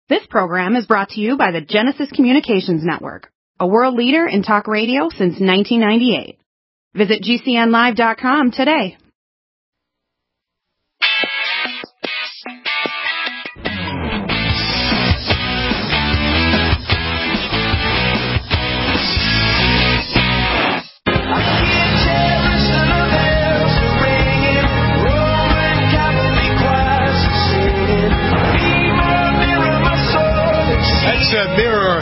This program is brought to you by the Genesis Communications Network, a world leader in talk radio since 1998. Visit GCNlive.com today. Mirror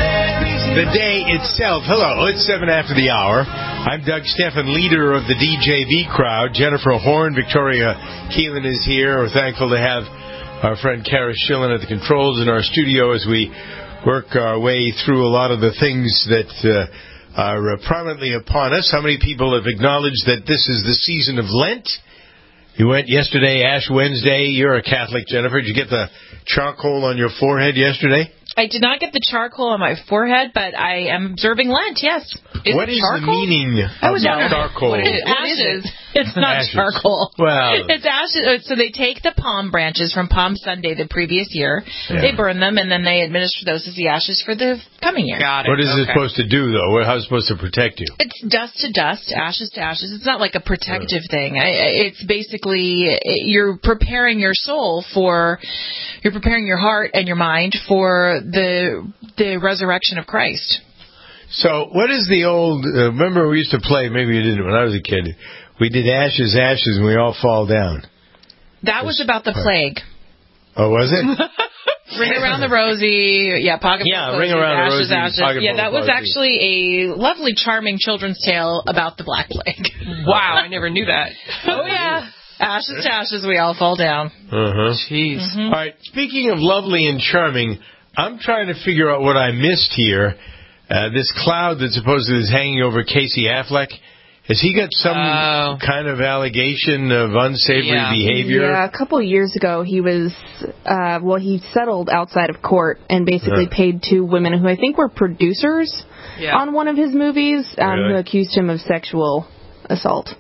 the day itself. Hello, it's 7 after the hour. I'm Doug Stephan, leader of the DJV crowd. Jennifer Horn, Victoria Keelan is here. We're thankful to have our friend Kara Schillen at the controls in our studio as we work our way through a lot of the things that are prominently upon us. How many people have acknowledged that this is the season of Lent? You went yesterday, Ash Wednesday. You're a Catholic, Jennifer. Did you get the charcoal on your forehead yesterday? I did not get the charcoal on my forehead, but I am observing Lent, yes. What is the meaning of charcoal? What is it? It's not ashes. Charcoal. Well, it's ashes. So they take the palm branches from Palm Sunday the previous year, they burn them, and then they administer those as the ashes for the coming year. Got it. What is it supposed to do, though? How's it supposed to protect you? It's dust to dust, ashes to ashes. It's not like a protective thing. It's basically you're preparing your soul you're preparing your heart and your mind for the resurrection of Christ. So what is the old, remember we used to play, maybe you didn't when I was a kid, we did ashes, ashes, and we all fall down. That was about the plague. Oh, was it? Ring around the rosy, pocket full of ring around ashes, the rosy, ashes. Yeah, that was actually a lovely, charming children's tale about the Black Plague. Wow, I never knew that. Oh, yeah. Ashes to ashes, we all fall down. Jeez. Mm-hmm. All right, speaking of lovely and charming, I'm trying to figure out what I missed here. This cloud that supposedly is hanging over Casey Affleck. Has he got some kind of allegation of unsavory behavior? Yeah, a couple of years ago, he was, he settled outside of court and basically paid two women who I think were producers on one of his movies who accused him of sexual assault.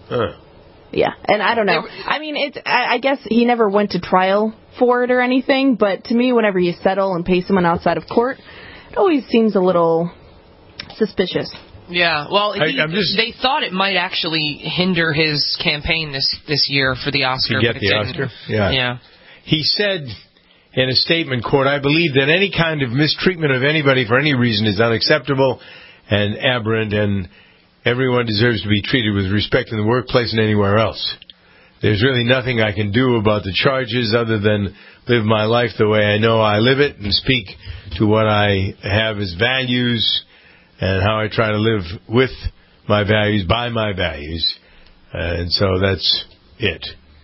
Yeah, and I don't know. I mean, I guess he never went to trial for it or anything, but to me, whenever you settle and pay someone outside of court, it always seems a little suspicious. Yeah, well, they thought it might actually hinder his campaign this year for the Oscar. To get the Oscar? Yeah. He said in a statement, quote, "I believe that any kind of mistreatment of anybody for any reason is unacceptable and aberrant, and everyone deserves to be treated with respect in the workplace and anywhere else. There's really nothing I can do about the charges other than live my life the way I know I live it and speak to what I have as values and how I try to live with my values, by my values." And so that's it.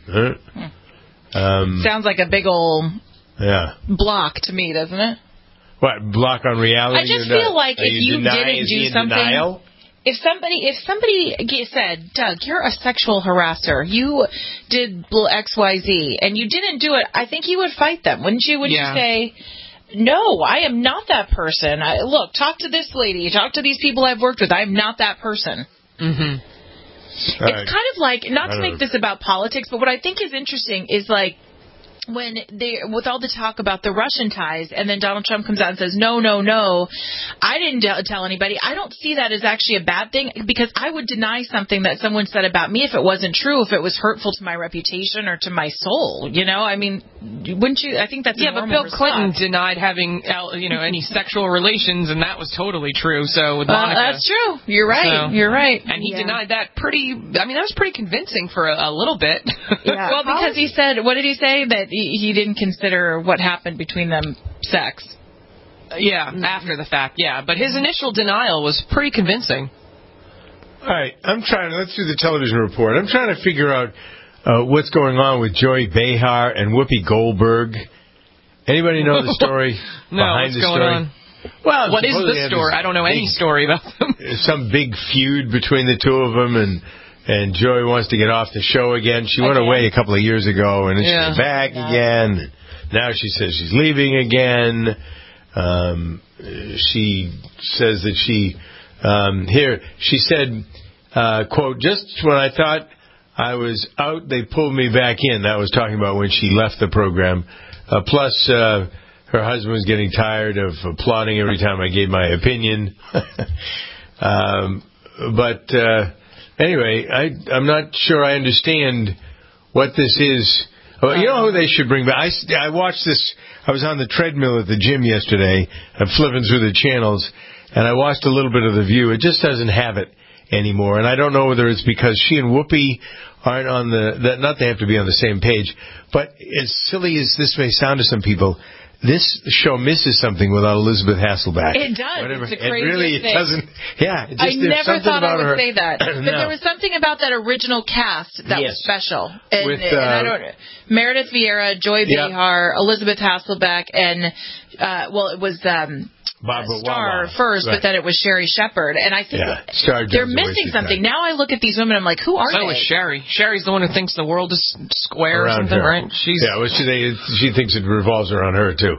Sounds like a big old block to me, doesn't it? What, block on reality? I just feel like if you didn't do something... If somebody said, "Doug, you're a sexual harasser. You did XYZ," and you didn't do it, I think you would fight them, wouldn't you? Wouldn't you say, "No, I am not that person. Look, talk to this lady. Talk to these people I've worked with. I'm not that person." Mm-hmm. It's kind of like, not to make this about politics, but what I think is interesting is like, when with all the talk about the Russian ties, and then Donald Trump comes out and says, no, I didn't tell anybody. I don't see that as actually a bad thing, because I would deny something that someone said about me if it wasn't true, if it was hurtful to my reputation or to my soul. You know, I mean, wouldn't you? I think that's a normal but Bill response. Clinton denied having any sexual relations, and that was totally true. So with Monica, that's true. You're right. You're right. And he denied that that was pretty convincing for a little bit. Yeah. Well, because he said, what did he say? That he didn't consider what happened between them sex. After the fact, But his initial denial was pretty convincing. All right, let's do the television report. I'm trying to figure out what's going on with Joy Behar and Whoopi Goldberg. Anybody know the story behind the story? On? Well, what is the story? I don't know any story about them. Some big feud between the two of them, and Joy wants to get off the show again. She went away a couple of years ago, and then she's back again. Now she says she's leaving again. She says that she said, quote, "Just when I thought I was out, they pulled me back in." That was talking about when she left the program. Plus, her her husband was getting tired of applauding every time I gave my opinion. But anyway, I'm not sure I understand what this is. You know who they should bring back? I watched this. I was on the treadmill at the gym yesterday. I'm flipping through the channels, and I watched a little bit of The View. It just doesn't have it anymore, and I don't know whether it's because she and Whoopi aren't on not they have to be on the same page, but as silly as this may sound to some people, this show misses something without Elizabeth Hasselbeck. It does. Whatever. It's a crazy thing. It doesn't. Yeah. I never thought I would say that. But there was something about that original cast that was special. And, with, and I don't Meredith Vieira, Joy Behar, Elizabeth Hasselbeck, and it was Barbara Star first, but then it was Sherry Shepherd, and I think they're missing something. Now I look at these women, I'm like, who are they? So is Sherry. Sherry's the one who thinks the world is square or something, right? She thinks it revolves around her too.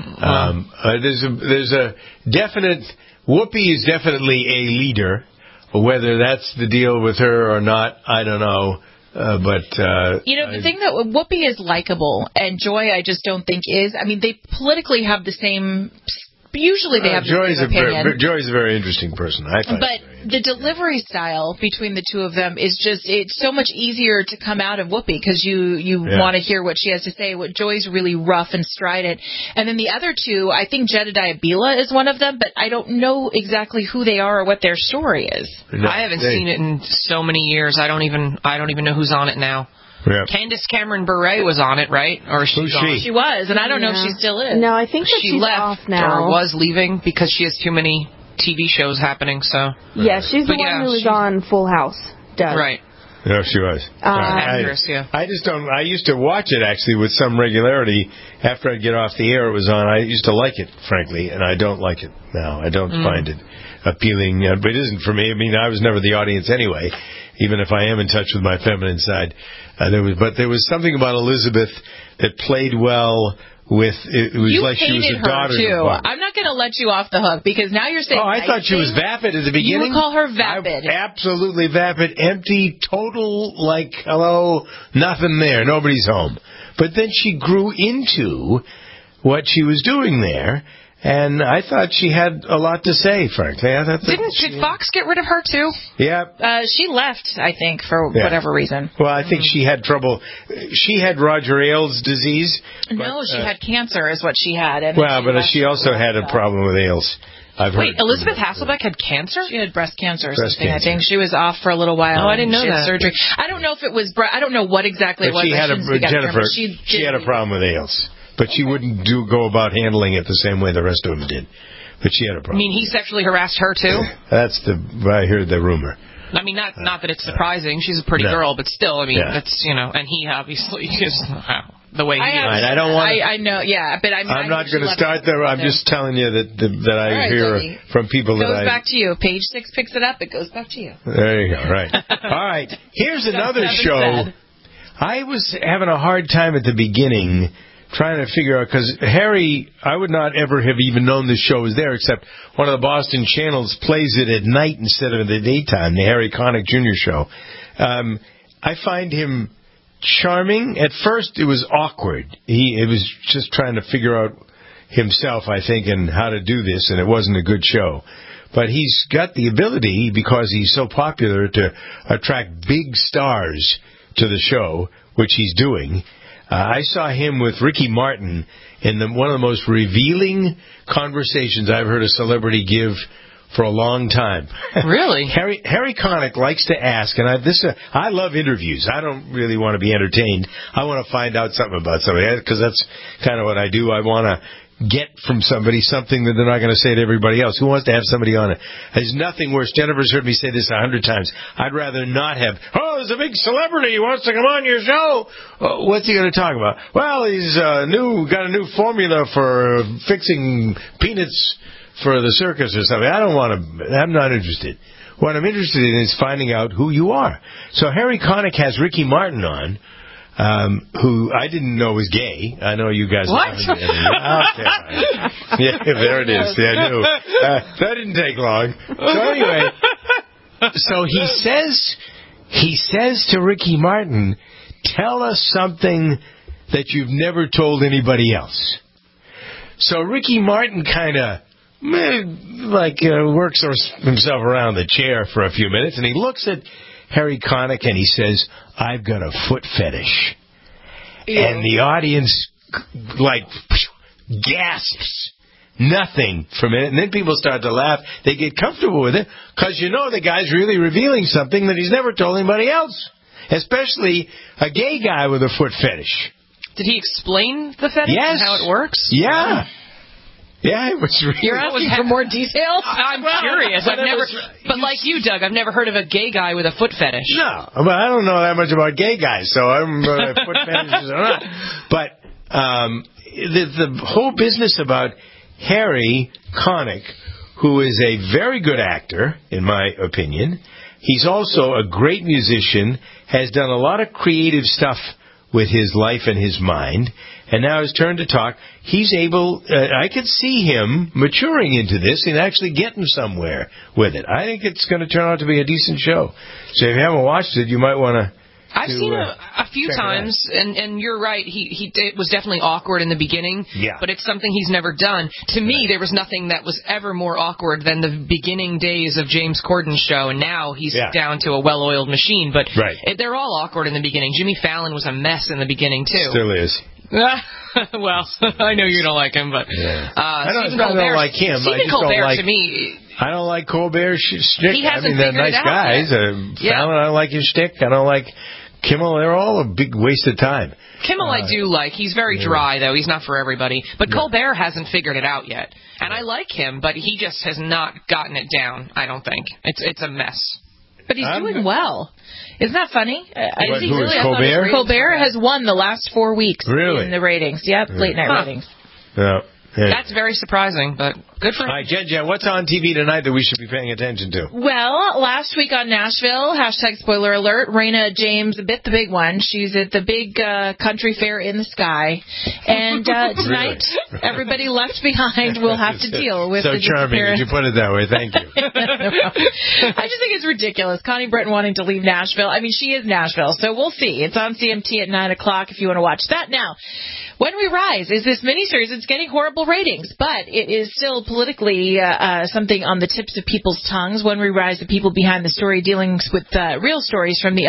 There's a definite. Whoopi is definitely a leader. Whether that's the deal with her or not, I don't know. The thing that Whoopi is likable, and Joy I just don't think is. I mean, they politically have the same. Usually they have the same opinion. Joy's a very interesting person, I find. But the delivery style between the two of them is it's so much easier to come out of Whoopi because you want to hear what she has to say. What Joy's really rough and strident. And then the other two, I think Jedediah Bila is one of them, but I don't know exactly who they are or what their story is. No, I haven't seen it in so many years. I don't even know who's on it now. Yeah. Candace Cameron Bure was on it, right? Or Who's she? She was, and I don't know if she still is. No, I think that she's left off now. Or was leaving because she has too many TV shows happening. So yeah, she's the one who was on Full House. Doug. Right. Yeah, she was. Actress, I just don't. I used to watch it actually with some regularity. After I'd get off the air, it was on. I used to like it, frankly, and I don't like it now. I don't find it appealing, but it isn't for me. I mean, I was never the audience anyway. Even if I am in touch with my feminine side, there was something about Elizabeth that played well with. It was like she was a daughter too. I'm not going to let you off the hook because now you're saying. Oh, I thought she was vapid at the beginning. You would call her vapid. Absolutely vapid, empty, total. Like hello, nothing there, nobody's home. But then she grew into what she was doing there. And I thought she had a lot to say, frankly. Did Fox get rid of her, too? Yeah. She left, I think, for whatever reason. Well, I think she had trouble. She had Roger Ailes' disease. No, she had cancer is what she had. And she also had a problem with Ailes. Wait, Elizabeth Hasselbeck had cancer? She had breast cancer or something, cancer. I think. She was off for a little while. Oh, I didn't know that. Surgery. I don't know if it was... I don't know what exactly it was. She had she had a problem with Ailes. But she wouldn't go about handling it the same way the rest of them did. But she had a problem. You mean he sexually harassed her, too? I heard the rumor. I mean, not that it's surprising. She's a pretty girl, but still, I mean, that's, and he obviously is the way he is. I don't want to... I know, but I'm not going to start there. I'm just telling you that I hear from people that I... It goes back to you. Page 6 picks it up. It goes back to you. There you go, right. All right. Here's another show. I was having a hard time at the beginning... trying to figure out, because Harry, I would not ever have even known this show was there, except one of the Boston channels plays it at night instead of in the daytime, the Harry Connick Jr. show. I find him charming. At first, it was awkward. It was just trying to figure out himself, I think, and how to do this, and it wasn't a good show. But he's got the ability, because he's so popular, to attract big stars to the show, which he's doing. I saw him with Ricky Martin in one of the most revealing conversations I've heard a celebrity give for a long time. Really? Harry Connick likes to ask, and I love interviews. I don't really want to be entertained. I want to find out something about somebody, because that's kind of what I do. I want to get from somebody something that they're not going to say to everybody else. Who wants to have somebody on it? There's nothing worse. Jennifer's heard me say this 100 times. I'd rather not have, there's a big celebrity who wants to come on your show. What's he going to talk about? Well, he's got a new formula for fixing peanuts for the circus or something. I'm not interested. What I'm interested in is finding out who you are. So Harry Connick has Ricky Martin on, who I didn't know was gay. I know you guys... What? Okay. Yeah, there it is. Yeah, I knew. That didn't take long. So anyway, he says to Ricky Martin, tell us something that you've never told anybody else. So Ricky Martin kind of works himself around the chair for a few minutes, and he looks at Harry Connick and he says, "I've got a foot fetish." Ew. And the audience gasps. Nothing for a minute, and then people start to laugh. They get comfortable with it because the guy's really revealing something that he's never told anybody else, especially a gay guy with a foot fetish. Did he explain the fetish and how it works? Yeah. Yeah, it was really... You're asking for more details? I'm curious. But like you, Doug, I've never heard of a gay guy with a foot fetish. No, but I don't know that much about gay guys, so I don't know if foot fetishes or not. But the whole business about Harry Connick, who is a very good actor, in my opinion. He's also a great musician, has done a lot of creative stuff with his life and his mind, and now his turn to talk. He's able, I could see him maturing into this and actually getting somewhere with it. I think it's going to turn out to be a decent show. So if you haven't watched it, you might want to... I've seen it a few times, and you're right. It was definitely awkward in the beginning, but it's something he's never done. To me, there was nothing that was ever more awkward than the beginning days of James Corden's show, and now he's down to a well-oiled machine. But they're all awkward in the beginning. Jimmy Fallon was a mess in the beginning, too. Still is. Well, I know you don't like him, but I don't like him. Stephen Colbert, to me... I don't like Colbert's shtick. He hasn't they're nice guys. Fallon, I don't like his shtick. I don't like Kimmel. They're all a big waste of time. Kimmel I do like. He's very dry, though. He's not for everybody. But Colbert hasn't figured it out yet. And I like him, but he just has not gotten it down, I don't think. It's a mess. But he's doing well. Isn't that funny? Who is Colbert? Colbert has won the last 4 weeks in the ratings. Yep, late night ratings. Yeah. Yeah. That's very surprising, but good for him. All right, Jen, what's on TV tonight that we should be paying attention to? Well, last week on Nashville, #spoiler alert, Raina James bit the big one. She's at the big country fair in the sky. And tonight, everybody left behind will have to deal with the charming that you put it that way. Thank you. I just think it's ridiculous. Connie Britton wanting to leave Nashville. I mean, she is Nashville, so we'll see. It's on CMT at 9 o'clock if you want to watch that. Now, When We Rise is this miniseries. It's getting horrible ratings, but it is still politically something on the tips of people's tongues. When We Rise, the people behind the story, dealing with real stories from the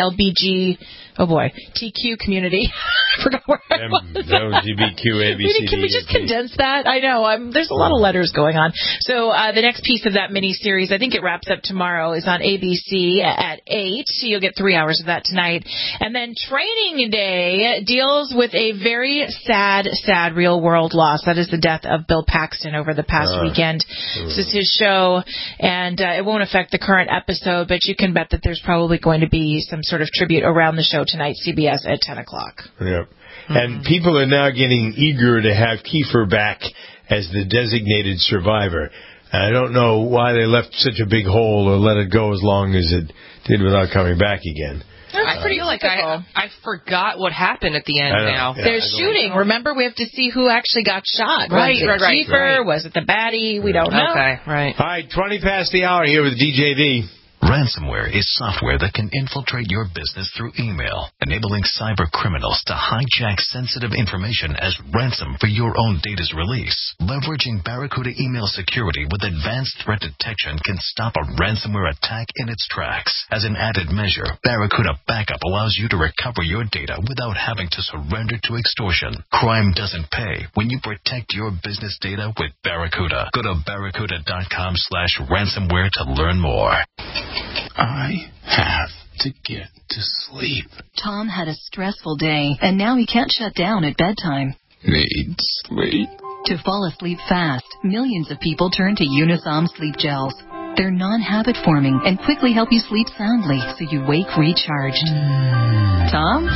TQ community. I forgot where I was. LGBTQ, ABCD. Can we just condense that? I know. There's a lot of letters going on. So the next piece of that miniseries, I think it wraps up tomorrow, is on ABC at 8. You'll get 3 hours of that tonight. And then Training Day deals with a very sad real-world loss. That is the death of Bill Paxton over the past weekend. This is his show, and it won't affect the current episode, but you can bet that there's probably going to be some sort of tribute around the show tonight, CBS at 10 o'clock. Yep. And people are now getting eager to have Kiefer back as the designated survivor. I don't know why they left such a big hole or let it go as long as it did without coming back again. I feel like I forgot what happened at the end now. Yeah, there's shooting. Remember, we have to see who actually got shot. Right, was it Kiefer? Was it the baddie? We don't know. Okay, right. All right, 20 past the hour here with DJV. Ransomware is software that can infiltrate your business through email, enabling cyber criminals to hijack sensitive information as ransom for your own data's release. Leveraging Barracuda email security with advanced threat detection can stop a ransomware attack in its tracks. As an added measure, Barracuda Backup allows you to recover your data without having to surrender to extortion. Crime doesn't pay when you protect your business data with Barracuda. Go to barracuda.com/ransomware to learn more. I have to get to sleep. Tom had a stressful day, and now he can't shut down at bedtime. Need sleep. To fall asleep fast, millions of people turn to Unisom sleep gels. They're non-habit forming and quickly help you sleep soundly so you wake recharged. Tom?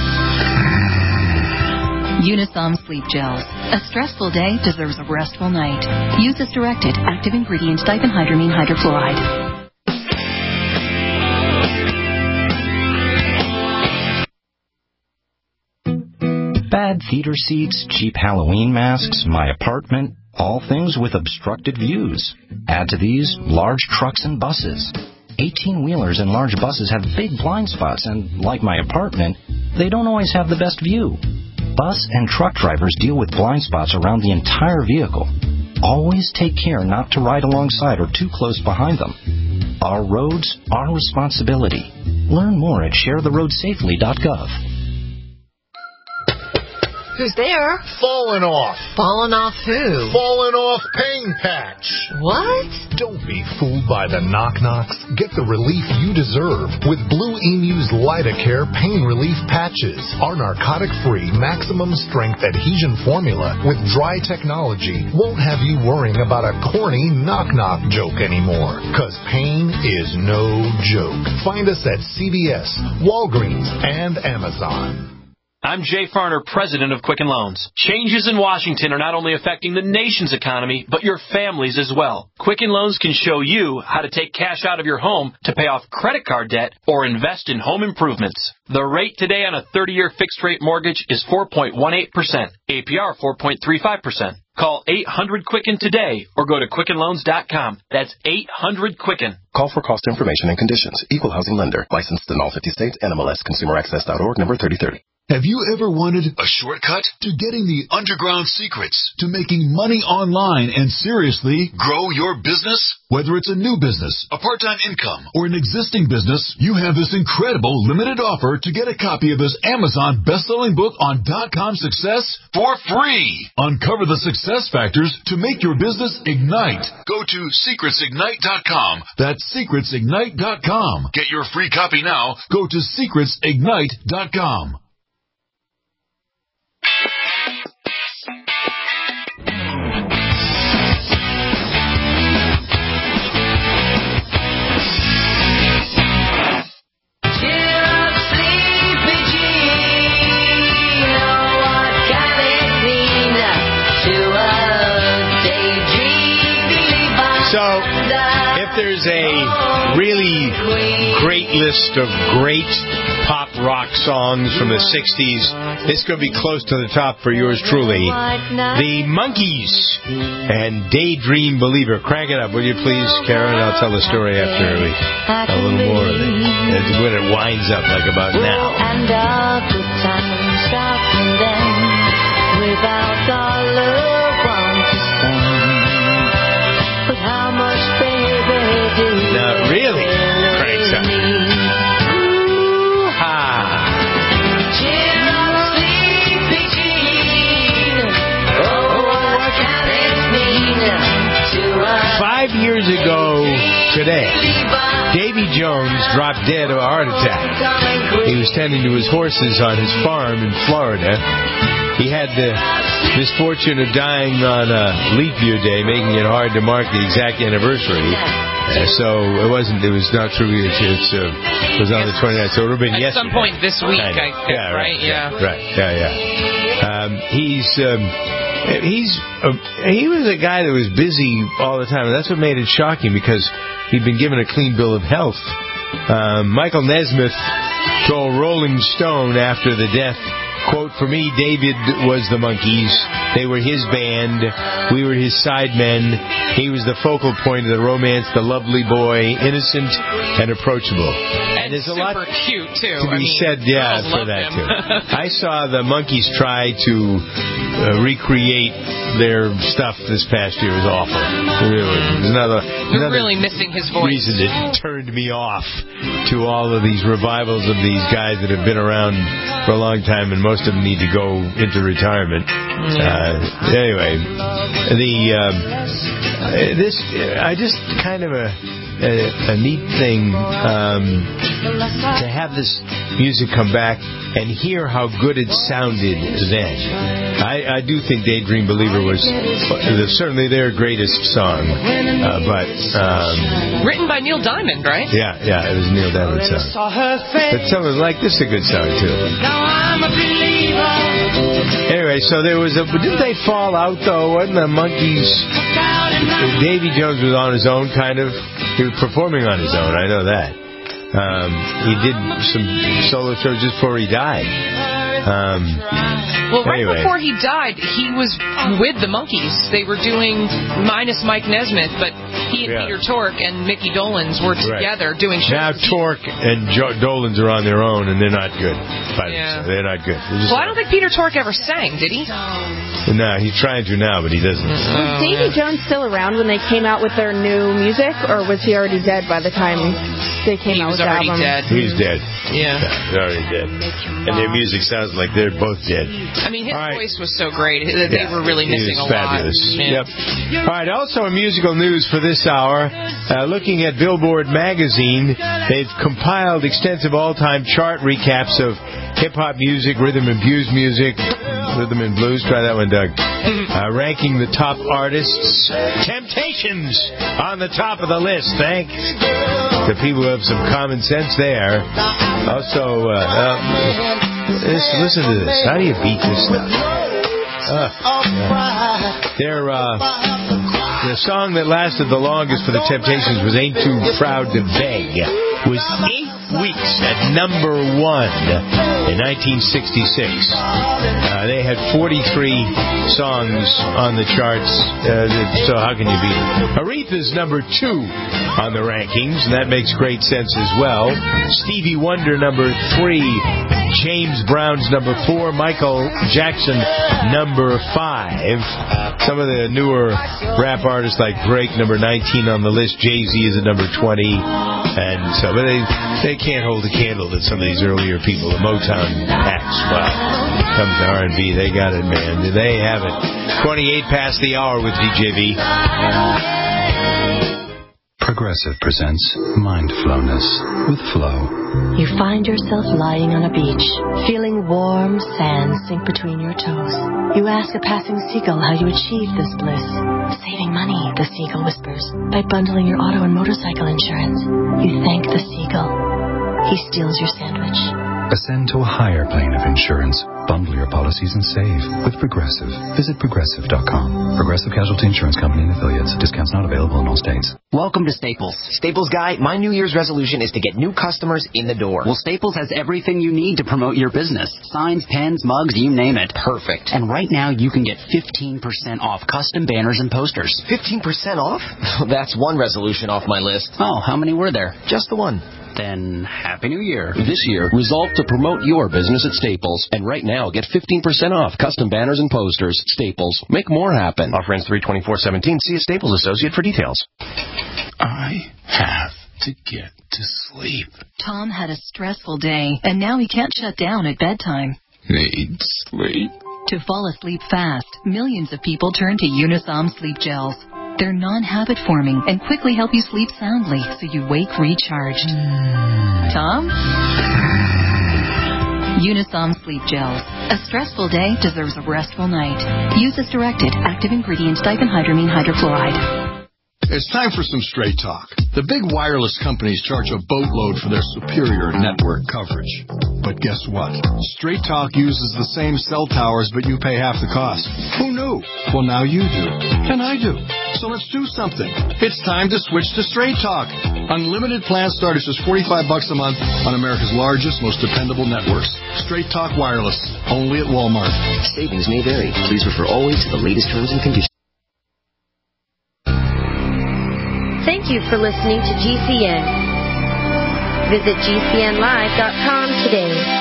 Unisom sleep gels. A stressful day deserves a restful night. Use as directed. Active ingredient diphenhydramine hydrofluoride. Bad theater seats, cheap Halloween masks, my apartment, all things with obstructed views. Add to these large trucks and buses. 18-wheelers and large buses have big blind spots, and like my apartment, they don't always have the best view. Bus and truck drivers deal with blind spots around the entire vehicle. always take care not to ride alongside or too close behind them. Our roads, our responsibility. Learn more at sharetheroadsafely.gov. Who's there? Falling off. Falling off who? Falling off Pain Patch. What? Don't be fooled by the knock-knocks. Get the relief you deserve with Blue Emu's Lidocare Pain Relief Patches. Our narcotic-free, maximum-strength adhesion formula with dry technology won't have you worrying about a corny knock-knock joke anymore. 'Cause pain is no joke. Find us at CVS, Walgreens, and Amazon. I'm Jay Farner, president of Quicken Loans. Changes in Washington are not only affecting the nation's economy, but your families as well. Quicken Loans can show you how to take cash out of your home to pay off credit card debt or invest in home improvements. The rate today on a 30-year fixed-rate mortgage is 4.18%, APR 4.35%. Call 800-QUICKEN today or go to QuickenLoans.com. That's 800-QUICKEN. Call for cost information and conditions. Equal housing lender. Licensed in all 50 states. NMLS ConsumerAccess.org, number 3030. Have you ever wanted a shortcut to getting the underground secrets to making money online and seriously grow your business? Whether it's a new business, a part-time income, or an existing business, you have this incredible limited offer to get a copy of his Amazon best-selling book on .com success for free. Uncover the success factors to make your business ignite. Go to secretsignite.com. That's secretsignite.com. Get your free copy now. Go to secretsignite.com. So, if there's a really great list of great pop rock songs from the 60s, this could be close to the top for yours truly. The Monkees and Daydream Believer. Crank it up, will you please, Karen? I'll tell the story after a little more of it. When it winds up, like about now. And all the time stopping then without our loved one to spend. But how much, baby, do you really cranks up. Ooh-ha. Cheer up, sleepy Jean. Oh, what can it mean to us? 5 years ago today, Davy Jones dropped dead of a heart attack. He was tending to his horses on his farm in Florida. He had the misfortune of dying on a leap year day, making it hard to mark the exact anniversary. So it was not true. It was on the 29th. So it would have been yesterday. At some point this week, I think, right? Yeah. Right. Yeah. He was a guy that was busy all the time, and that's what made it shocking, because he'd been given a clean bill of health. Michael Nesmith told Rolling Stone after the death, quote, "For me, David was the Monkees. They were his band. We were his sidemen. He was the focal point of the romance, the lovely boy, innocent and approachable." And there's a lot cute, too. to be said, for that, too. I saw the Monkees try to recreate their stuff this past year. It was awful. Really. They're really missing his voice. Reason it turned me off to all of these revivals of these guys that have been around for a long time, and most of them need to go into retirement. Anyway, this I just kind of a neat thing to have this music come back and hear how good it sounded then. I do think Daydream Believer was certainly their greatest song, but written by Neil Diamond, right? Yeah, it was Neil Diamond's song. But someone like this is a good song too. Anyway, so there was didn't they fall out though? Wasn't the Monkees? Davy Jones was on his own, kind of. He was performing on his own. I know that. He did some solo shows just before he died. Right before he died, he was with the Monkees. They were doing minus Mike Nesmith, but he and Peter Tork and Mickey Dolenz were together doing shows. Now Tork and Dolenz are on their own, and they're not good. They're not good. Well, I don't think Peter Tork ever sang, did he? No, he's trying to now, but he doesn't. Was Davy Jones still around when they came out with their new music, or was he already dead by the time they came out with the album? He's dead. Yeah. He's already dead. And their music sounds like they're both dead. I mean, his voice was so great. They were really missing a fabulous. lot. Yep. All right, also in musical news for this hour, looking at Billboard magazine, they've compiled extensive all-time chart recaps of hip-hop music, rhythm and blues music, rhythm and blues. Try that one, Doug. Ranking the top artists. Temptations on the top of the list. Thanks to people who have some common sense there. Also, listen to this. How do you beat this stuff? The song that lasted the longest for the Temptations was Ain't Too Proud to Beg. It was 8 weeks at number 1 in 1966. They had 43 songs on the charts, so how can you beat it? Aretha's number 2 on the rankings, and that makes great sense as well. Stevie Wonder number 3. James Brown's number 4, Michael Jackson number 5. Some of the newer rap artists like Drake number 19 on the list. Jay-Z is at number 20, and so but they can't hold a candle to some of these earlier people. The Motown acts. Well, comes to R&B, they got it, man. They have it. 28 past the hour with DJV. Progressive presents Mindflowness with Flo. You find yourself lying on a beach, feeling warm sand sink between your toes. You ask a passing seagull how you achieved this bliss. Saving money, the seagull whispers, by bundling your auto and motorcycle insurance. You thank the seagull. He steals your sandwich. Ascend to a higher plane of insurance. Bundle your policies and save with Progressive. Visit Progressive.com. Progressive Casualty Insurance Company and affiliates. Discounts not available in all states. Welcome to Staples. Staples Guy, my New Year's resolution is to get new customers in the door. Well, Staples has everything you need to promote your business. Signs, pens, mugs, you name it. Perfect. And right now you can get 15% off custom banners and posters. 15% off? That's one resolution off my list. Oh, how many were there? Just the one. Then, Happy New Year. This year, resolve to promote your business at Staples. And right now, get 15% off custom banners and posters. Staples. Make more happen. Offer ends 3/24/17. See a Staples associate for details. I have to get to sleep. Tom had a stressful day, and now he can't shut down at bedtime. Need sleep. To fall asleep fast, millions of people turn to Unisom sleep gels. They're non-habit forming and quickly help you sleep soundly so you wake recharged. Tom? Unisom sleep gels. A stressful day deserves a restful night. Use as directed. Active ingredient diphenhydramine hydrochloride. It's time for some straight talk. The big wireless companies charge a boatload for their superior network coverage. But guess what? Straight Talk uses the same cell towers, but you pay half the cost. Who knew? Well, now you do. And I do. So let's do something. It's time to switch to Straight Talk. Unlimited plans start at just $45 a month on America's largest, most dependable networks. Straight Talk Wireless. Only at Walmart. Savings may vary. Please refer always to the latest terms and conditions. Thank you for listening to GCN. Visit GCNlive.com today.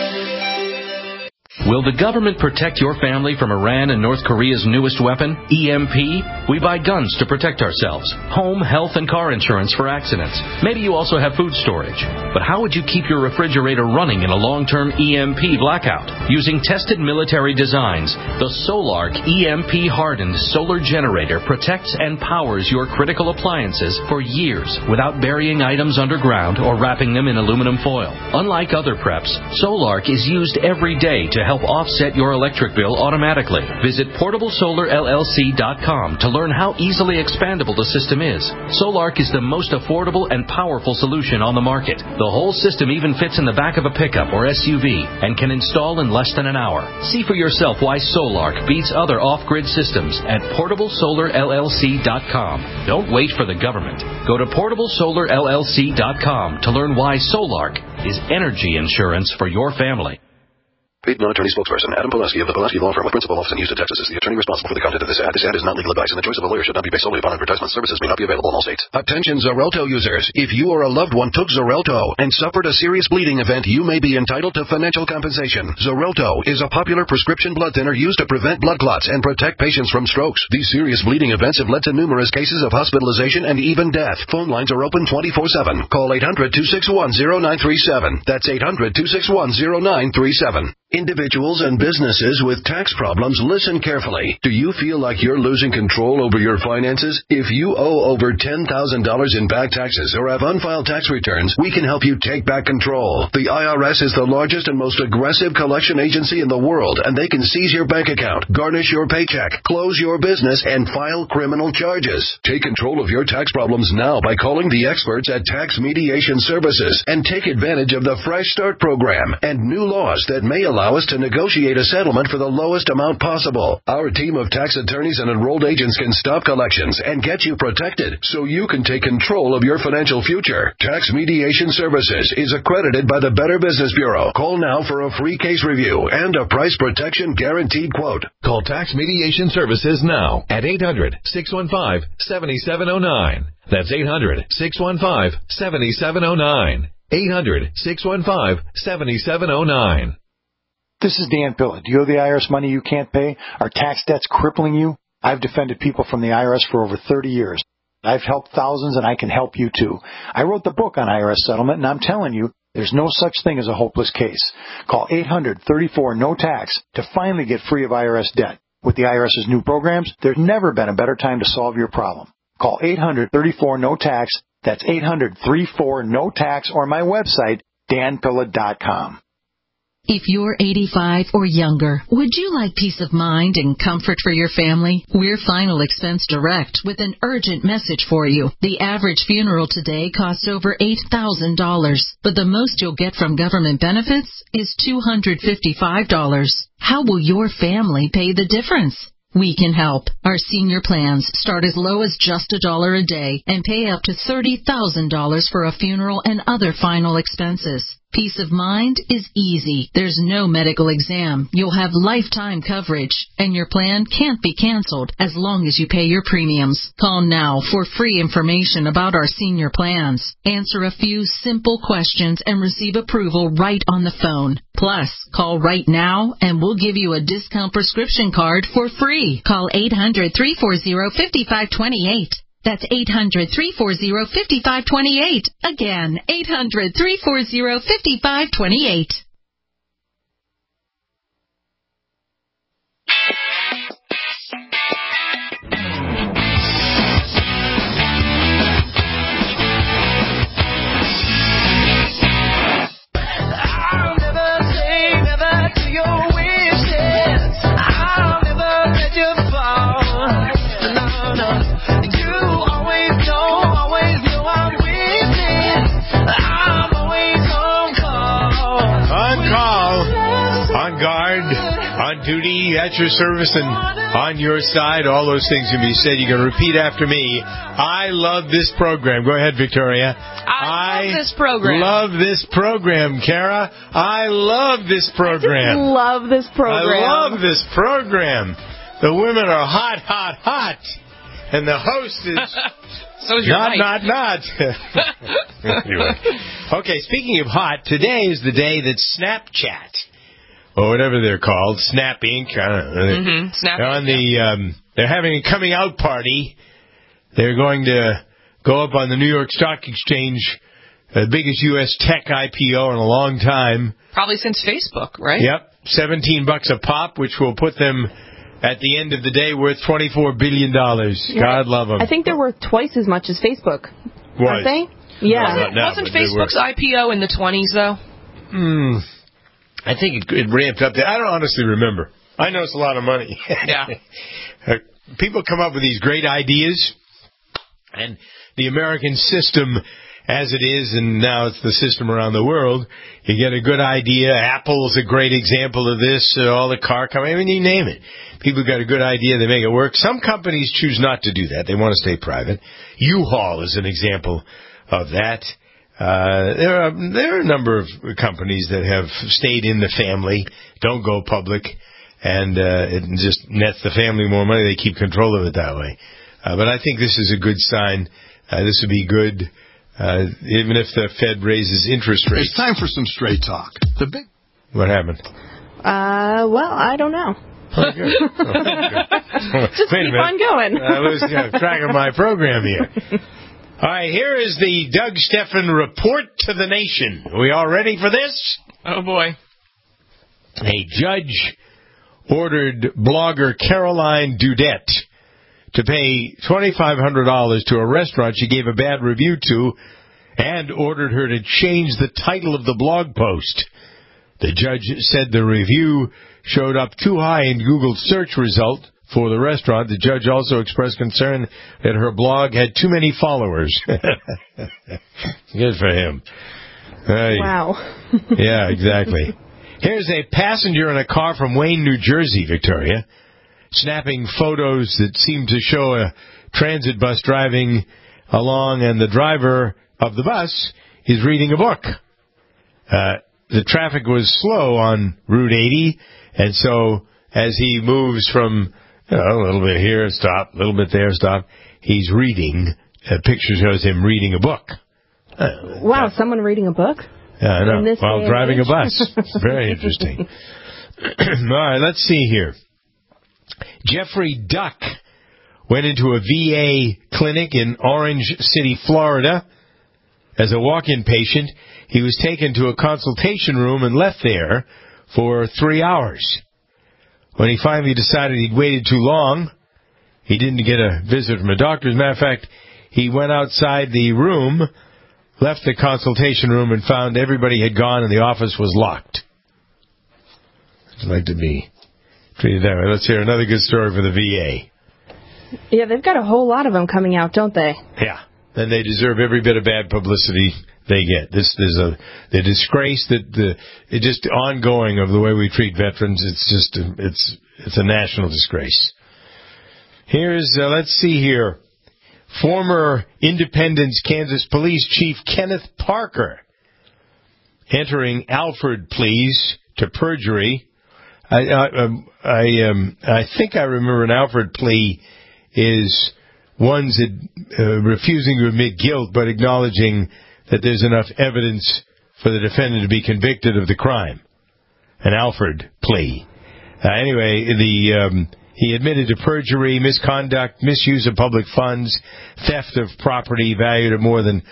Will the government protect your family from Iran and North Korea's newest weapon, EMP? We buy guns to protect ourselves, home, health, and car insurance for accidents. Maybe you also have food storage. But how would you keep your refrigerator running in a long-term EMP blackout? Using tested military designs, the Solark EMP-hardened solar generator protects and powers your critical appliances for years without burying items underground or wrapping them in aluminum foil. Unlike other preps, Solark is used every day to help offset your electric bill automatically. Visit PortableSolarLLC.com to learn how easily expandable the system is. Solark is the most affordable and powerful solution on the market. The whole system even fits in the back of a pickup or SUV and can install in less than an hour. See for yourself why Solark beats other off-grid systems at PortableSolarLLC.com. Don't wait for the government. Go to PortableSolarLLC.com to learn why Solark is energy insurance for your family. Paid non-attorney spokesperson Adam Pulaski of the Pulaski Law Firm with principal office in Houston, Texas is the attorney responsible for the content of this ad. This ad is not legal advice, and the choice of a lawyer should not be based solely upon advertisement. Services may not be available in all states. Attention Xarelto users. If you or a loved one took Xarelto and suffered a serious bleeding event, you may be entitled to financial compensation. Xarelto is a popular prescription blood thinner used to prevent blood clots and protect patients from strokes. These serious bleeding events have led to numerous cases of hospitalization and even death. Phone lines are open 24/7. Call 800-261-0937. That's 800-261-0937. Individuals and businesses with tax problems, listen carefully. Do you feel like you're losing control over your finances? If you owe over $10,000 in back taxes or have unfiled tax returns, we can help you take back control. The IRS is the largest and most aggressive collection agency in the world, and they can seize your bank account, garnish your paycheck, close your business, and file criminal charges. Take control of your tax problems now by calling the experts at Tax Mediation Services and take advantage of the Fresh Start program and new laws that may allow us to negotiate a settlement for the lowest amount possible. Our team of tax attorneys and enrolled agents can stop collections and get you protected so you can take control of your financial future. Tax Mediation Services is accredited by the Better Business Bureau. Call now for a free case review and a price protection guaranteed quote. Call Tax Mediation Services now at 800-615-7709. That's 800-615-7709. 800-615-7709. This is Dan Pilla. Do you owe the IRS money you can't pay? Are tax debts crippling you? I've defended people from the IRS for over 30 years. I've helped thousands, and I can help you too. I wrote the book on IRS settlement, and I'm telling you, there's no such thing as a hopeless case. Call 800-34-NO-TAX to finally get free of IRS debt. With the IRS's new programs, there's never been a better time to solve your problem. Call 800-34-NO-TAX. That's 800-34-NO-TAX, or my website, danpilla.com. If you're 85 or younger, would you like peace of mind and comfort for your family? We're Final Expense Direct with an urgent message for you. The average funeral today costs over $8,000, but the most you'll get from government benefits is $255. How will your family pay the difference? We can help. Our senior plans start as low as just $1 a day and pay up to $30,000 for a funeral and other final expenses. Peace of mind is easy. There's no medical exam. You'll have lifetime coverage, and your plan can't be canceled as long as you pay your premiums. Call now for free information about our senior plans. Answer a few simple questions and receive approval right on the phone. Plus, call right now and we'll give you a discount prescription card for free. Call 800-340-5528. That's 800-340-5528. Again, 800-340-5528. I'll never say never to your wishes. I'll never let you fall. No. You always know I'm within. I'm always on call. On call, on guard, on duty, at your service, and on your side. All those things can be said. You can repeat after me. I love this program. Go ahead, Victoria. I love this program. Love this program, Kara. I love this program. I just love this program. I love this program. The women are hot, hot, hot. And the host is so is your not. Anyway. Okay, speaking of hot, today is the day that Snapchat, or whatever they're called, Snap Inc. I don't know. Snap they're on they're having a coming out party. They're going to go up on the New York Stock Exchange, the biggest U.S. tech IPO in a long time. Probably since Facebook, right? Yep, $17 a pop, which will put them at the end of the day worth $24 billion. Yeah. God love them. I think they're worth twice as much as Facebook. Aren't they? Yeah. Wasn't Facebook's IPO in the 20s, though? I think it ramped up there. I don't honestly remember. I know it's a lot of money. Yeah. People come up with these great ideas, and the American system as it is, and now it's the system around the world, you get a good idea. Apple's a great example of this. All the car companies, I mean, you name it. People got a good idea, they make it work. Some companies choose not to do that. They want to stay private. U-Haul is an example of that. There are a number of companies that have stayed in the family, don't go public, and it just nets the family more money. They keep control of it that way. But I think this is a good sign. This would be good, even if the Fed raises interest rates. It's time for some straight talk. What happened? Well, I don't know. Oh, good. Just keep on going. I lose track of my program here. All right, here is the Doug Stephan report to the nation. Are we all ready for this? Oh, boy. A judge ordered blogger Caroline Dudette to pay $2,500 to a restaurant she gave a bad review to and ordered her to change the title of the blog post. The judge said the review showed up too high in Google's search result for the restaurant. The judge also expressed concern that her blog had too many followers. Good for him. Wow. Yeah, exactly. Here's a passenger in a car from Wayne, New Jersey, Victoria, snapping photos that seem to show a transit bus driving along, and the driver of the bus is reading a book. The traffic was slow on Route 80, and so as he moves from a little bit here, stop, a little bit there, stop, he's reading. A picture shows him reading a book. Wow, someone reading a book? Yeah, I know, while driving a bus. Very interesting. All right, let's see here. Jeffrey Duck went into a VA clinic in Orange City, Florida, as a walk-in patient. He was taken to a consultation room and left there for 3 hours. When he finally decided he'd waited too long, he didn't get a visit from a doctor. As a matter of fact, he went outside the room, left the consultation room, and found everybody had gone and the office was locked. I'd like to be treated that way. Let's hear another good story for the VA. Yeah, they've got a whole lot of them coming out, don't they? Yeah, and they deserve every bit of bad publicity they get. This is the disgrace that it's just ongoing of the way we treat veterans. It's just it's a national disgrace. Here's let's see here. Former Independence, Kansas Police Chief Kenneth Parker entering Alford pleas to perjury. I think I remember an Alford plea is one's refusing to admit guilt but acknowledging that there's enough evidence for the defendant to be convicted of the crime. An Alford plea. Anyway, he admitted to perjury, misconduct, misuse of public funds, theft of property valued at more than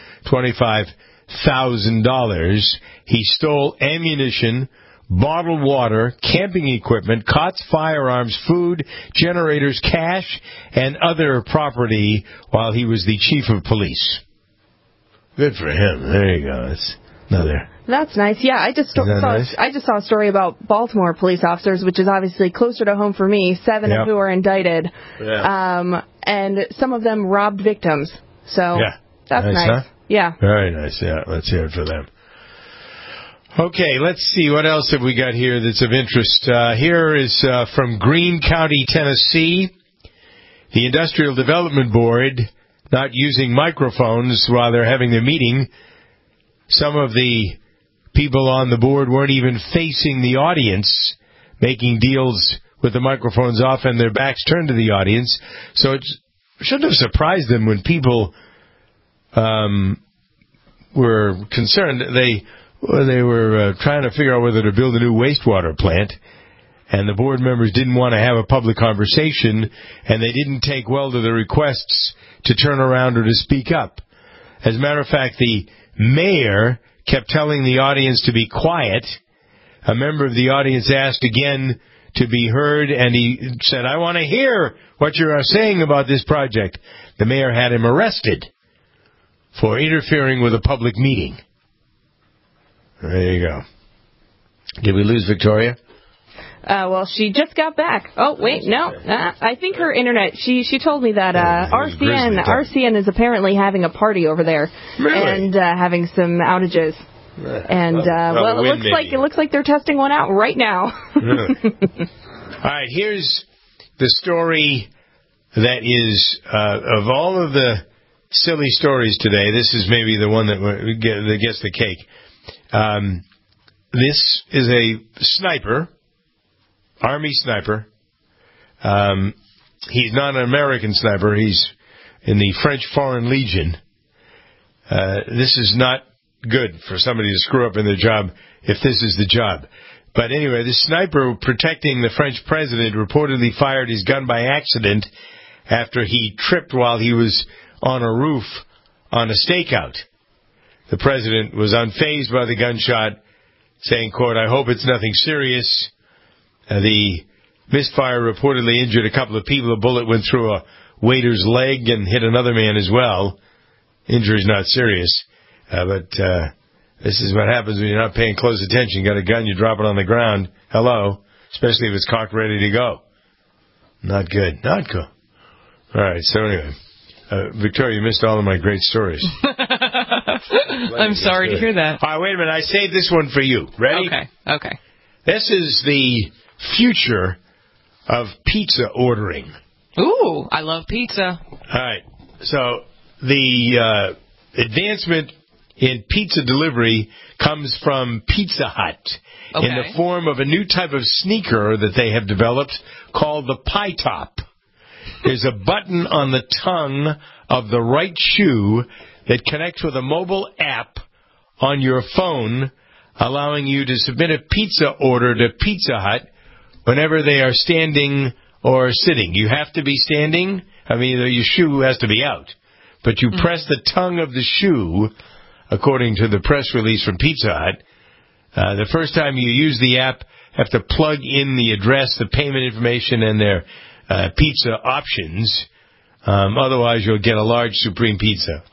$25,000. He stole ammunition, bottled water, camping equipment, cots, firearms, food, generators, cash, and other property while he was the chief of police. Good for him. There you go. That's another. That's nice. Yeah, I just saw a story about Baltimore police officers, which is obviously closer to home for me. 7 of who are indicted, and some of them robbed victims. So that's nice. Huh? Yeah. Very nice. Yeah, let's hear it for them. Okay, let's see. What else have we got here that's of interest? Here is from Greene County, Tennessee. The Industrial Development Board not using microphones while they're having their meeting. Some of the people on the board weren't even facing the audience, making deals with the microphones off and their backs turned to the audience. So it shouldn't have surprised them when people were concerned. They were trying to figure out whether to build a new wastewater plant, and the board members didn't want to have a public conversation, and they didn't take well to the requests to turn around or to speak up. As a matter of fact, the mayor kept telling the audience to be quiet. A member of the audience asked again to be heard, and he said, "I want to hear what you are saying about this project." The mayor had him arrested for interfering with a public meeting. There you go. Did we lose Victoria? Well, she just got back. Oh, wait, no. I think her internet, she told me that RCN is apparently having a party over there. Really? And having some outages. And, it looks like they're testing one out right now. Really? All right, here's the story that is, of all of the silly stories today. This is maybe the one that gets the cake. This is a sniper, Army sniper. He's not an American sniper. He's in the French Foreign Legion. This is not good for somebody to screw up in their job if this is the job. But anyway, the sniper protecting the French president reportedly fired his gun by accident after he tripped while he was on a roof on a stakeout. The president was unfazed by the gunshot, saying, quote, "I hope it's nothing serious." The misfire reportedly injured a couple of people. A bullet went through a waiter's leg and hit another man as well. Injury's not serious. But this is what happens when you're not paying close attention. You got a gun, you drop it on the ground. Hello. Especially if it's cocked ready to go. Not good. Not good. All right, so anyway. Victoria, you missed all of my great stories. I'm sorry to hear that. All right, wait a minute. I saved this one for you. Ready? Okay. This is the future of pizza ordering. Ooh, I love pizza. All right. So the advancement in pizza delivery comes from Pizza Hut in the form of a new type of sneaker that they have developed called the Pie Top. There's a button on the tongue of the right shoe that connects with a mobile app on your phone, allowing you to submit a pizza order to Pizza Hut whenever they are standing or sitting. You have to be standing. I mean, your shoe has to be out. But you press the tongue of the shoe, according to the press release from Pizza Hut. The first time you use the app, have to plug in the address, the payment information, and their pizza options. Otherwise, you'll get a large supreme pizza.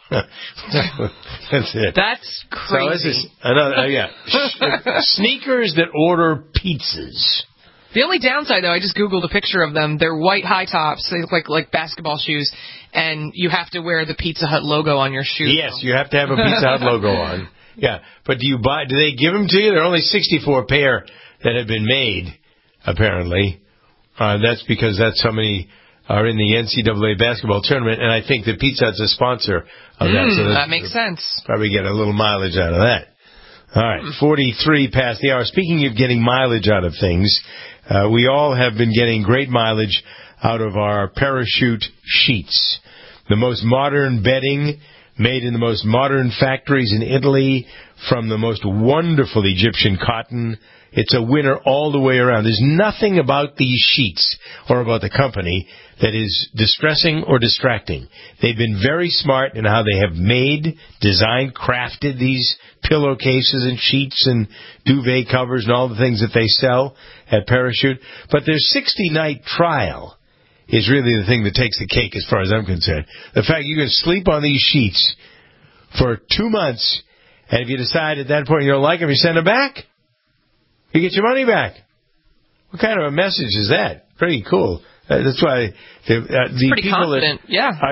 That's it. That's crazy. So this is another, sneakers that order pizzas. The only downside, though, I just Googled a picture of them. They're white high tops. They look like basketball shoes. And you have to wear the Pizza Hut logo on your shoe. Yes, you have to have a Pizza Hut logo on. Yeah, but do they give them to you? There are only 64 pair that have been made, apparently. That's because so many are in the NCAA basketball tournament, and I think that Pizza Hut's a sponsor of that. So that makes sense. Probably get a little mileage out of that. All right, 43 past the hour. Speaking of getting mileage out of things, we all have been getting great mileage out of our parachute sheets. The most modern bedding made in the most modern factories in Italy from the most wonderful Egyptian cotton. It's a winner all the way around. There's nothing about these sheets or about the company that is distressing or distracting. They've been very smart in how they have made, designed, crafted these pillowcases and sheets and duvet covers and all the things that they sell at Parachute. But their 60-night trial is really the thing that takes the cake as far as I'm concerned. The fact you can sleep on these sheets for 2 months, and if you decide at that point you don't like them, you send them back. You get your money back. What kind of a message is that? Pretty cool. That's why the people confident.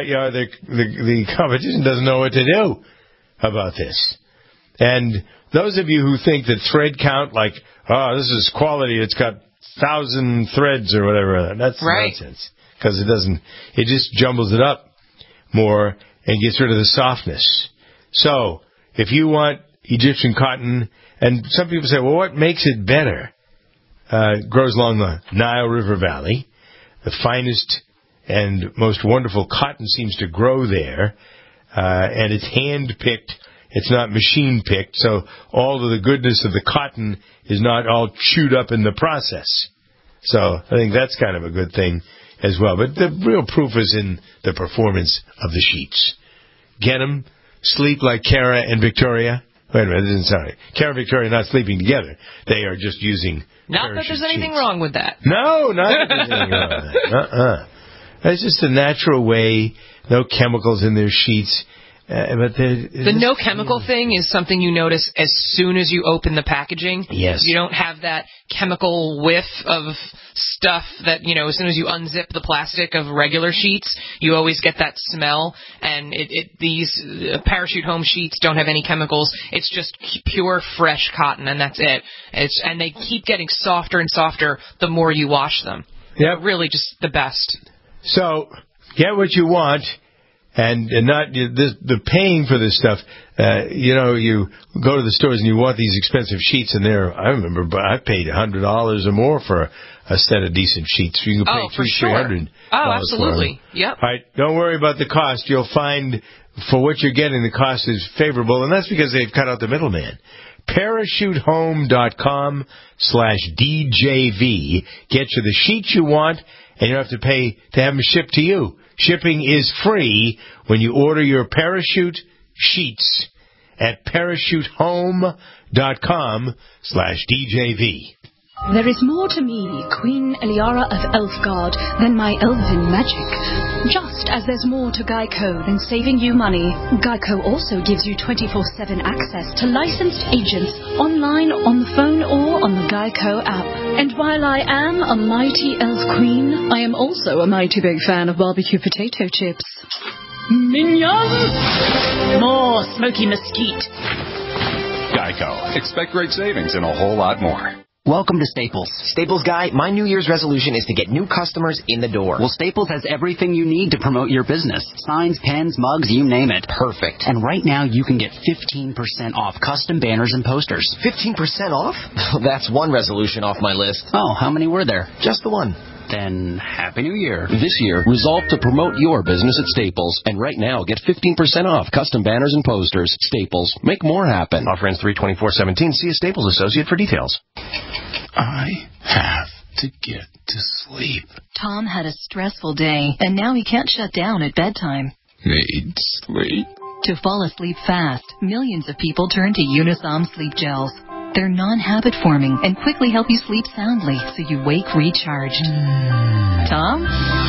The competition doesn't know what to do about this. And those of you who think that thread count, like, this is quality, it's got 1,000 threads or whatever, that's nonsense. Because it just jumbles it up more and gets rid of the softness. So, if you want Egyptian cotton, and some people say, well, what makes it better? It grows along the Nile River Valley. The finest and most wonderful cotton seems to grow there, and it's hand-picked. It's not machine-picked, so all of the goodness of the cotton is not all chewed up in the process. So I think that's kind of a good thing as well. But the real proof is in the performance of the sheets. Get them, sleep like Kara and Victoria. Wait a minute, that doesn't sound right. Kara and Victoria are not sleeping together. They are just using Not that there's anything wrong with that. No, not that there's anything wrong with that. It's just a natural way. No chemicals in their sheets. But the no chemical thing is something you notice as soon as you open the packaging. Yes. You don't have that chemical whiff of stuff that, as soon as you unzip the plastic of regular sheets, you always get that smell. And these Parachute Home sheets don't have any chemicals. It's just pure, fresh cotton, and that's it. And they keep getting softer and softer the more you wash them. Yep. They're really just the best. So, get what you want. And not the paying for this stuff. You go to the stores and you want these expensive sheets, and I remember I paid $100 or more for a set of decent sheets. You can pay $300. Oh, absolutely. Yep. All right, don't worry about the cost. You'll find for what you're getting, the cost is favorable, and that's because they've cut out the middleman. ParachuteHome.com/DJV gets you the sheets you want, and you don't have to pay to have them shipped to you. Shipping is free when you order your Parachute sheets at ParachuteHome.com/DJV. There is more to me, Queen Eliara of Elfgard, than my elven magic. Just as there's more to Geico than saving you money, Geico also gives you 24/7 access to licensed agents online, on the phone, or on the Geico app. And while I am a mighty elf queen, I am also a mighty big fan of barbecue potato chips. Minions! More smoky mesquite. Geico. Expect great savings and a whole lot more. Welcome to Staples. Staples Guy, my New Year's resolution is to get new customers in the door. Well, Staples has everything you need to promote your business. Signs, pens, mugs, you name it. Perfect. And right now you can get 15% off custom banners and posters. 15% off? That's one resolution off my list. Oh, how many were there? Just the one. Then, Happy New Year. This year, resolve to promote your business at Staples. And right now, get 15% off custom banners and posters. Staples. Make more happen. Offer ends 3/24/17. See a Staples associate for details. I have to get to sleep. Tom had a stressful day, and now he can't shut down at bedtime. Need sleep. To fall asleep fast, millions of people turn to Unisom sleep gels. They're non-habit forming and quickly help you sleep soundly so you wake recharged. Tom?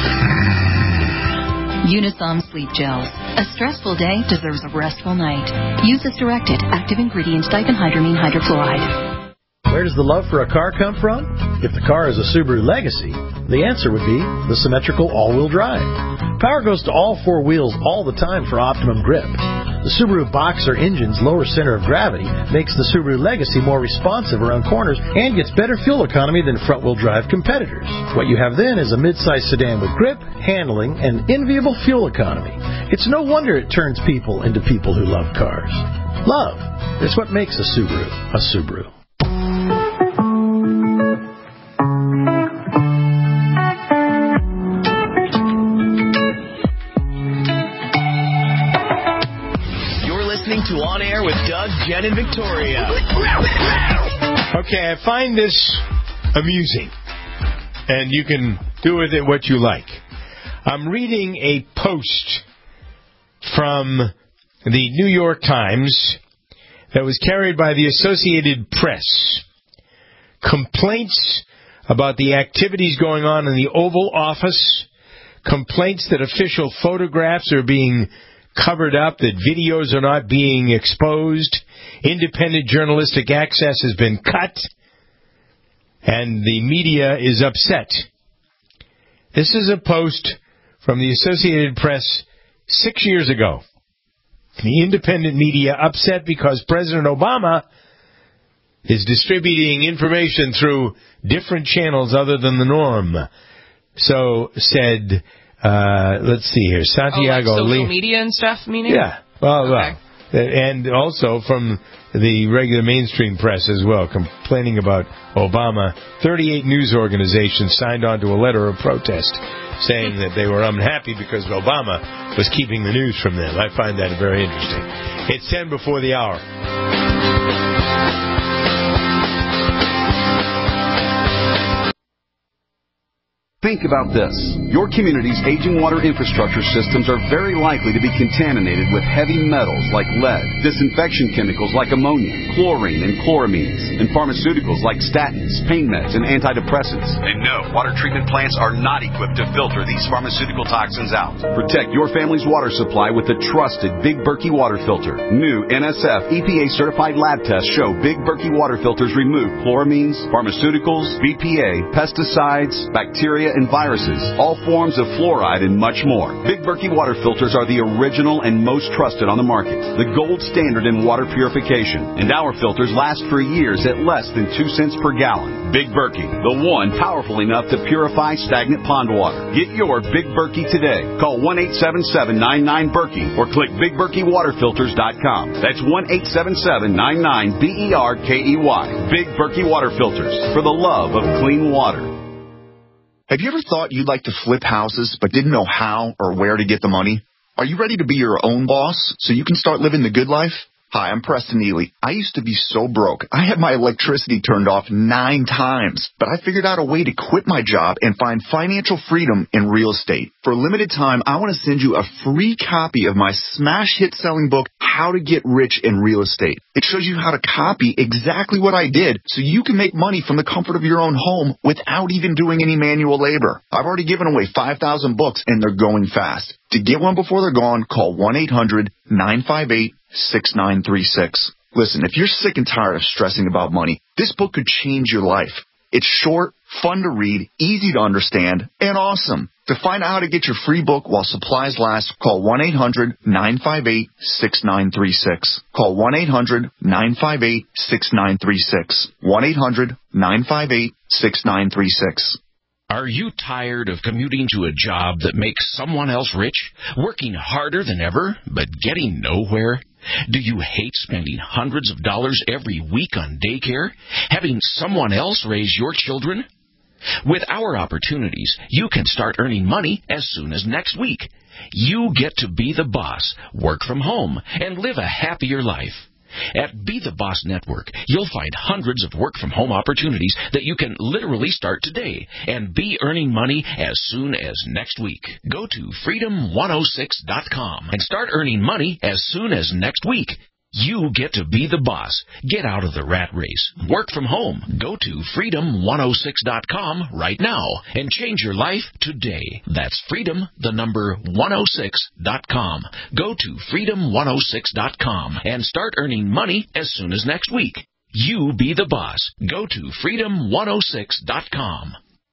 Unisom sleep gels. A stressful day deserves a restful night. Use as directed. Active ingredient diphenhydramine hydrochloride. Where does the love for a car come from? If the car is a Subaru Legacy, the answer would be the symmetrical all-wheel drive. Power goes to all four wheels all the time for optimum grip. The Subaru Boxer engine's lower center of gravity makes the Subaru Legacy more responsive around corners and gets better fuel economy than front-wheel drive competitors. What you have then is a mid-size sedan with grip, handling, and enviable fuel economy. It's no wonder it turns people into people who love cars. Love is what makes a Subaru a Subaru. To On Air with Doug, Jen, and Victoria. Okay, I find this amusing, and you can do with it what you like. I'm reading a post from the New York Times that was carried by the Associated Press. Complaints about the activities going on in the Oval Office, complaints that official photographs are being covered up, that videos are not being exposed, independent journalistic access has been cut, and the media is upset. This is a post from the Associated Press 6 years ago. The independent media upset because President Obama is distributing information through different channels other than the norm. So said... let's see here. Santiago like social media and stuff, meaning? Yeah. Well, and also from the regular mainstream press as well, complaining about Obama. 38 news organizations signed on to a letter of protest saying that they were unhappy because Obama was keeping the news from them. I find that very interesting. It's 10 before the hour. Think about this. Your community's aging water infrastructure systems are very likely to be contaminated with heavy metals like lead, disinfection chemicals like ammonia, chlorine and chloramines, and pharmaceuticals like statins, pain meds, and antidepressants. And no, water treatment plants are not equipped to filter these pharmaceutical toxins out. Protect your family's water supply with the trusted Big Berkey water filter. New NSF EPA-certified lab tests show Big Berkey water filters remove chloramines, pharmaceuticals, BPA, pesticides, bacteria, and viruses, all forms of fluoride, and much more. Big Berkey water filters are the original and most trusted on the market, the gold standard in water purification. And our filters last for years at less than 2 cents per gallon. Big Berkey, the one powerful enough to purify stagnant pond water. Get your Big Berkey today. Call 1-877-99-BERKEY or click BigBerkeyWaterFilters.com. That's 1-877-99-BERKEY. Big Berkey Water Filters, for the love of clean water. Have you ever thought you'd like to flip houses but didn't know how or where to get the money? Are you ready to be your own boss so you can start living the good life? Hi, I'm Preston Neely. I used to be so broke. I had my electricity turned off 9 times, but I figured out a way to quit my job and find financial freedom in real estate. For a limited time, I want to send you a free copy of my smash hit selling book, How to Get Rich in Real Estate. It shows you how to copy exactly what I did so you can make money from the comfort of your own home without even doing any manual labor. I've already given away 5,000 books and they're going fast. To get one before they're gone, call 1-800-958-6936. Listen, if you're sick and tired of stressing about money, this book could change your life. It's short, fun to read, easy to understand, and awesome. To find out how to get your free book while supplies last, call 1-800-958-6936. Call 1-800-958-6936. 1-800-958-6936. Are you tired of commuting to a job that makes someone else rich, working harder than ever, but getting nowhere? Do you hate spending hundreds of dollars every week on daycare, having someone else raise your children? With our opportunities, you can start earning money as soon as next week. You get to be the boss, work from home, and live a happier life. At Be the Boss Network, you'll find hundreds of work-from-home opportunities that you can literally start today and be earning money as soon as next week. Go to freedom106.com and start earning money as soon as next week. You get to be the boss. Get out of the rat race. Work from home. Go to freedom106.com right now and change your life today. That's freedom106.com. Go to freedom106.com and start earning money as soon as next week. You be the boss. Go to freedom106.com.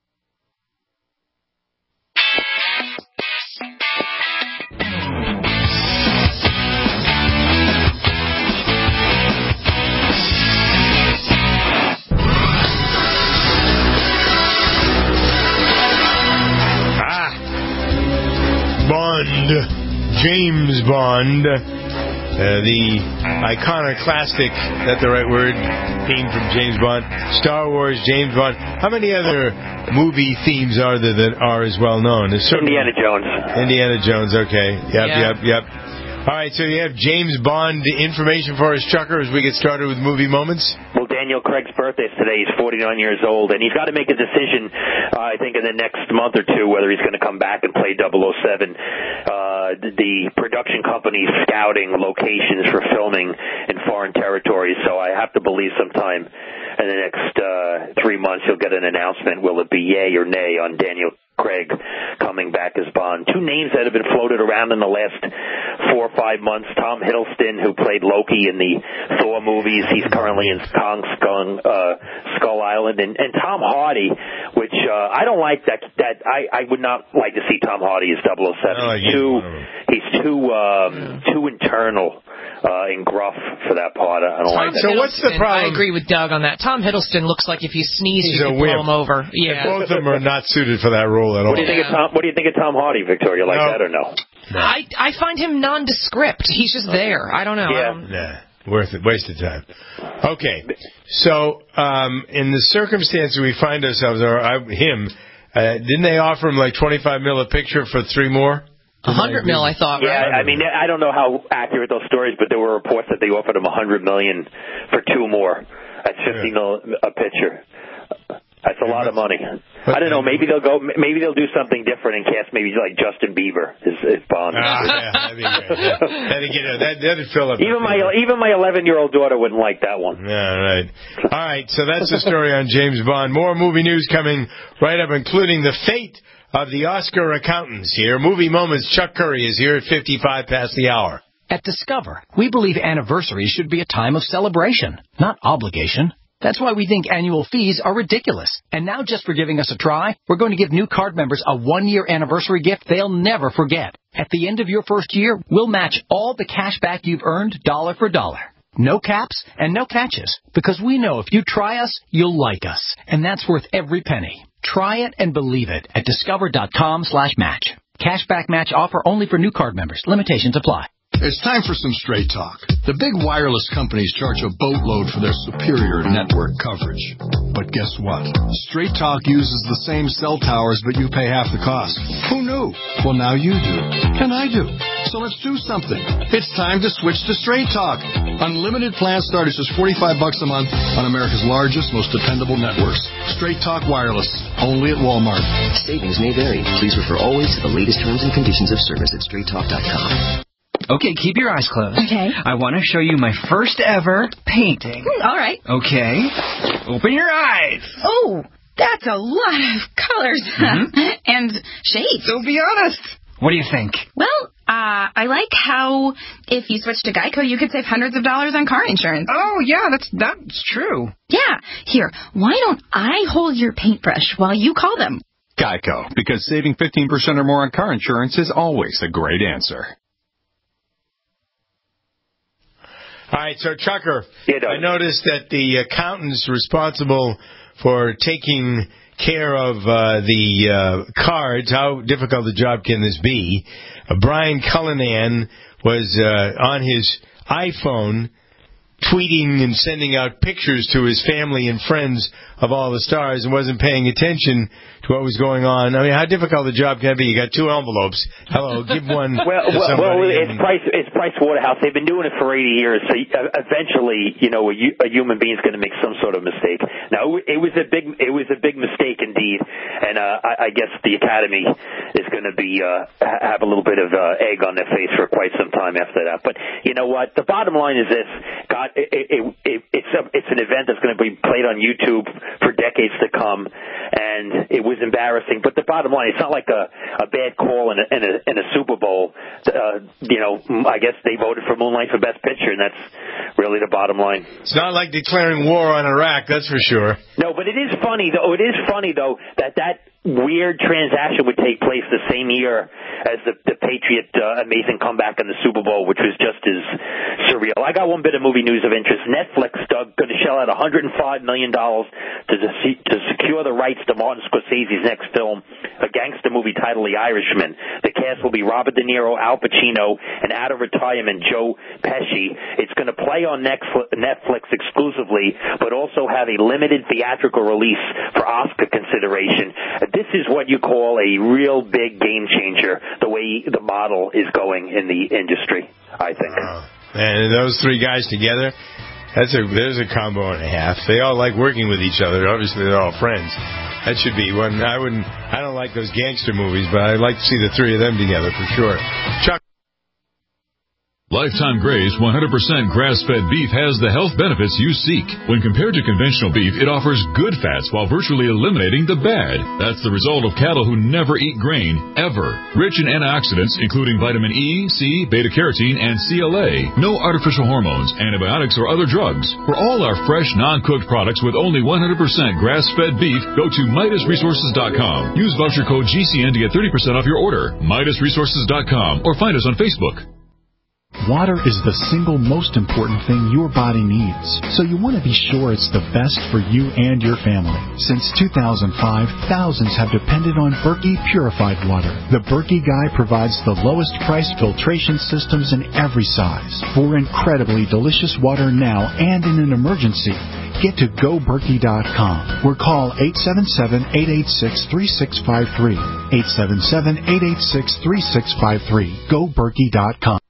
Bond, James Bond, the iconoclastic, that's the right word, theme from James Bond, Star Wars, James Bond. How many other movie themes are there that are as well known? Indiana Jones. Indiana Jones, okay. Yep. All right, so you have James Bond information for us, Chucker, as we get started with movie moments? Well, Daniel Craig's birthday is today. He's 49 years old, and he's got to make a decision, I think, in the next month or two, whether he's going to come back and play 007. The production company's scouting locations for filming in foreign territories, so I have to believe sometime in the next 3 months he'll get an announcement. Will it be yay or nay on Daniel Craig coming back as Bond? Two names that have been floated around in the last 4 or 5 months. Tom Hiddleston, who played Loki in the Thor movies. He's currently in Kong Skull Island. And Tom Hardy, which I don't like that. I would not like to see Tom Hardy as 007. He's too internal and gruff for that part. I don't like that. So what's the problem? I agree with Doug on that. Tom Hiddleston looks like if you sneeze, you could blow him over. Yeah. Both of them are not suited for that role at all. What do you think of Tom Hardy, Victoria? Like that or no? I find him nondescript. He's just there. I don't know. Waste of time. Okay. So, in the circumstances we find ourselves, didn't they offer him like $25 million a picture for 3 more? $100 million, I thought. Yeah, right? I mean, I don't know how accurate those stories, but there were reports that they offered him $100 million for 2 more. That's $50 million a picture. That's a lot of money. I don't know. Maybe they'll do something different and cast maybe like Justin Bieber as Bond. That'd be great. That'd fill up. Even my 11-year-old daughter wouldn't like that one. Yeah, right. All right. So that's the story on James Bond. More movie news coming right up, including the fate of the Oscar accountants here. Movie Moments. Chuck Curry is here at 55 past the hour. At Discover, we believe anniversaries should be a time of celebration, not obligation. That's why we think annual fees are ridiculous. And now, just for giving us a try, we're going to give new card members a 1-year anniversary gift they'll never forget. At the end of your first year, we'll match all the cash back you've earned dollar for dollar. No caps and no catches, because we know if you try us, you'll like us. And that's worth every penny. Try it and believe it at discover.com/match. Cashback match offer only for new card members. Limitations apply. It's time for some straight talk. The big wireless companies charge a boatload for their superior network coverage. But guess what? Straight Talk uses the same cell towers, but you pay half the cost. Who knew? Well, now you do. And I do. So let's do something. It's time to switch to Straight Talk. Unlimited plans start at just $45 a month on America's largest, most dependable networks. Straight Talk Wireless. Only at Walmart. Savings may vary. Please refer always to the latest terms and conditions of service at straighttalk.com. Okay, keep your eyes closed. Okay. I want to show you my first ever painting. All right. Okay. Open your eyes. Oh, that's a lot of colors. And shapes. So be honest. What do you think? Well, I like how if you switch to Geico, you could save hundreds of dollars on car insurance. Oh, yeah, that's true. Yeah. Here, why don't I hold your paintbrush while you call them? Geico, because saving 15% or more on car insurance is always a great answer. All right, so Chucker, I noticed that the accountants responsible for taking care of the cards, how difficult a job can this be? Brian Cullinan was on his iPhone tweeting and sending out pictures to his family and friends of all the stars and wasn't paying attention to what was going on. I mean, how difficult a job can it be? You got 2 envelopes. Hello, give one to somebody. It's Price Waterhouse. They've been doing it for 80 years. So eventually, a human being is going to make some sort of mistake. Now, it was a big mistake indeed, and I guess the Academy is going to be have a little bit of egg on their face for quite some time after that. But you know what? The bottom line is this: God, it's an event that's going to be played on YouTube for decades to come, and it was embarrassing. But the bottom line, it's not like a bad call in a Super Bowl. I guess they voted for Moonlight for Best Picture, and that's really the bottom line. It's not like declaring war on Iraq, that's for sure. No, but it is funny though that weird transaction would take place the same year as the Patriot amazing comeback in the Super Bowl, which was just as surreal. I got one bit of movie news of interest. Netflix, Doug, going to shell out $105 million to secure the rights to Martin Scorsese's next film, a gangster movie titled The Irishman. The cast will be Robert De Niro, Al Pacino, and out of retirement Joe Pesci. It's going to play on Netflix exclusively, but also have a limited theatrical release for Oscar consideration. This is what you call a real big game changer, the way the model is going in the industry, I think. And those 3 guys together, there's a combo and a half. They all like working with each other. Obviously, they're all friends. That should be one. I don't like those gangster movies, but I'd like to see the 3 of them together for sure. Chuck. Lifetime Graze 100% grass-fed beef has the health benefits you seek. When compared to conventional beef, it offers good fats while virtually eliminating the bad. That's the result of cattle who never eat grain, ever. Rich in antioxidants, including vitamin E, C, beta-carotene, and CLA. No artificial hormones, antibiotics, or other drugs. For all our fresh, non-cooked products with only 100% grass-fed beef, go to MidasResources.com. Use voucher code GCN to get 30% off your order. MidasResources.com or find us on Facebook. Water is the single most important thing your body needs, so you want to be sure it's the best for you and your family. Since 2005, thousands have depended on Berkey purified water. The Berkey Guy provides the lowest price filtration systems in every size. For incredibly delicious water now and in an emergency, get to GoBerkey.com or call 877-886-3653. 877-886-3653. GoBerkey.com.